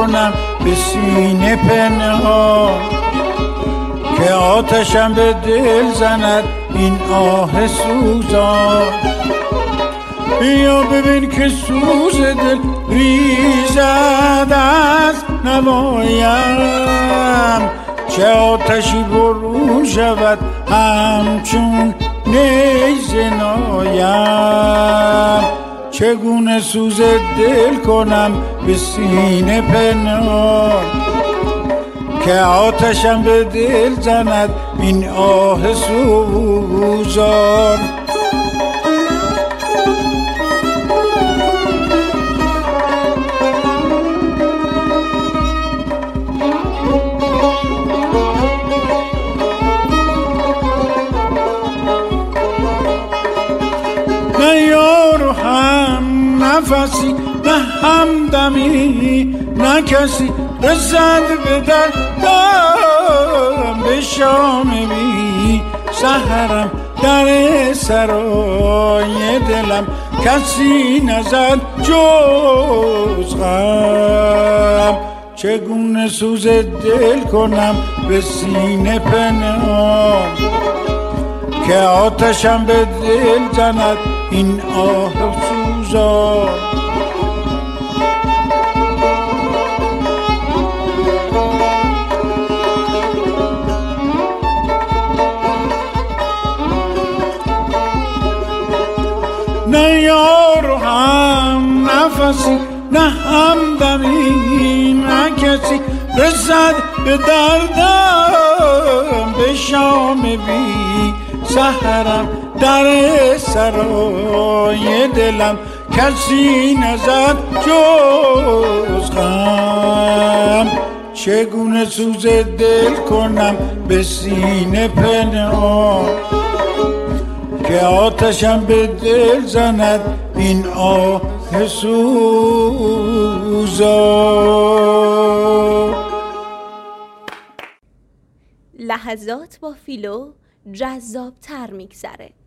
کنم به سینه پنهان، که آتشم به دل زند این آه سوزان. بیا ببین که سوز دل ریزد از نوایم، چه آتشی برون شود همچون نیزه نایم. چگونه سوز دل کنم به سینه پنهان، که آتشم به دل زند این آه سوزان. نه یار و هم نفسی، نه همدمی، نه کسی رسد به دردم. به شام بی سحرم در سرای دلم کسی نزد جز غم. چگونه سوز دل کنم به سینه پنهان، که آتشم به دل زند این آه سوزان. نه یار و هم نفسی، نه همدمی، نه کسی رسد به دردم. به شام بی سحرم در سرای دلم کسی نزد جز غم. چگونه سوز دل کنم به سینه پنهان، که آتشم به دل زند این آه سوزان. لحظات با فیلو جذاب تر میگذره.